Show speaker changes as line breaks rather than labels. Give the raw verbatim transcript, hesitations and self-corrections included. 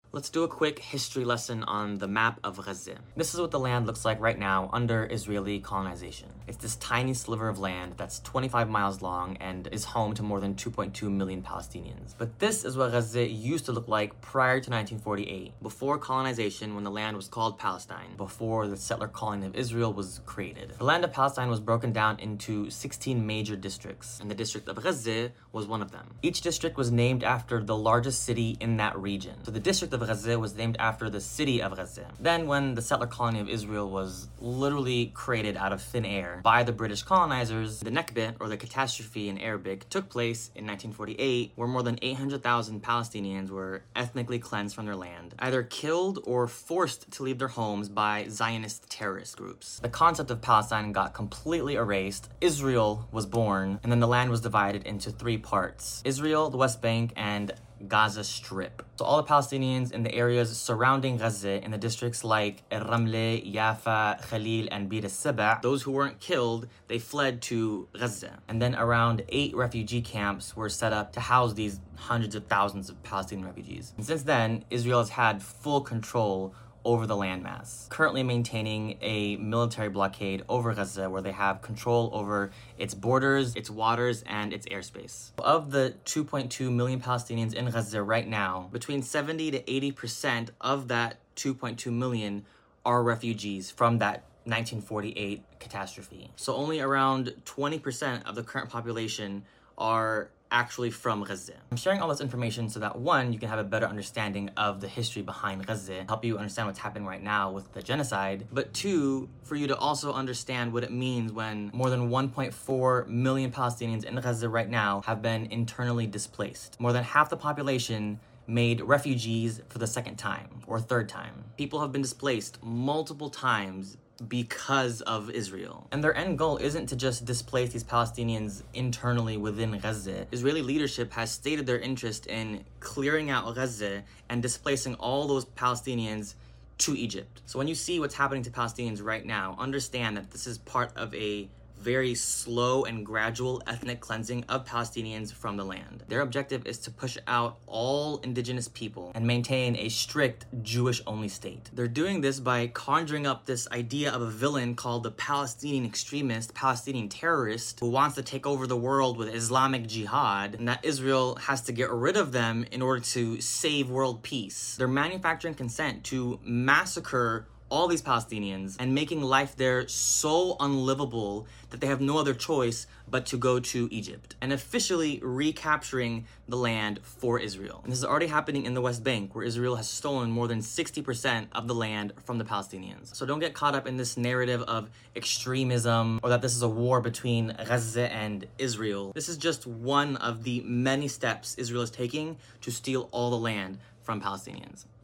Let's do a quick history lesson on the map of Gaza. This is what the land looks like right now under Israeli colonization. It's this tiny sliver of land that's twenty-five miles long and is home to more than two point two million Palestinians. But this is what Gaza used to look like prior to nineteen forty-eight, before colonization, when the land was called Palestine, before the settler colony of Israel was created. The land of Palestine was broken down into sixteen major districts, and the district of Gaza was one of them. Each district was named after the largest city in that region. So the district of Gaza was named after the city of Gaza. Then when the settler colony of Israel was literally created out of thin air by the British colonizers, the Nakba, or the catastrophe in Arabic, took place in nineteen forty-eight, where more than eight hundred thousand Palestinians were ethnically cleansed from their land, either killed or forced to leave their homes by Zionist terrorist groups. The concept of Palestine got completely erased. Israel was born, and then the land was divided into three parts: Israel, the West Bank, and Gaza Strip. So all the Palestinians in the areas surrounding Gaza, in the districts like Ramle, Yafa, Khalil, and Bir al-Saba, those who weren't killed, they fled to Gaza. And then around eight refugee camps were set up to house these hundreds of thousands of Palestinian refugees. And since then, Israel has had full control over the landmass, currently maintaining a military blockade over Gaza, where they have control over its borders, its waters, and its airspace. Of the two point two million Palestinians in Gaza right now, between seventy to eighty percent of that two point two million are refugees from that nineteen forty-eight catastrophe. So only around twenty percent of the current population are actually from Gaza. I'm sharing all this information so that, one, you can have a better understanding of the history behind Gaza, help you understand what's happening right now with the genocide, but two, for you to also understand what it means when more than one point four million Palestinians in Gaza right now have been internally displaced. More than half the population made refugees for the second time or third time. People have been displaced multiple times because of Israel. And their end goal isn't to just displace these Palestinians internally within Gaza. Israeli leadership has stated their interest in clearing out Gaza and displacing all those Palestinians to Egypt. So when you see what's happening to Palestinians right now, understand that this is part of a very slow and gradual ethnic cleansing of Palestinians from the land. Their objective is to push out all indigenous people and maintain a strict Jewish-only state. They're doing this by conjuring up this idea of a villain called the Palestinian extremist, Palestinian terrorist, who wants to take over the world with Islamic jihad, and that Israel has to get rid of them in order to save world peace. They're manufacturing consent to massacre all these Palestinians and making life there so unlivable that they have no other choice but to go to Egypt, and officially recapturing the land for Israel. And this is already happening in the West Bank, where Israel has stolen more than sixty percent of the land from the Palestinians. So don't get caught up in this narrative of extremism or that this is a war between Gaza and Israel. This is just one of the many steps Israel is taking to steal all the land from Palestinians.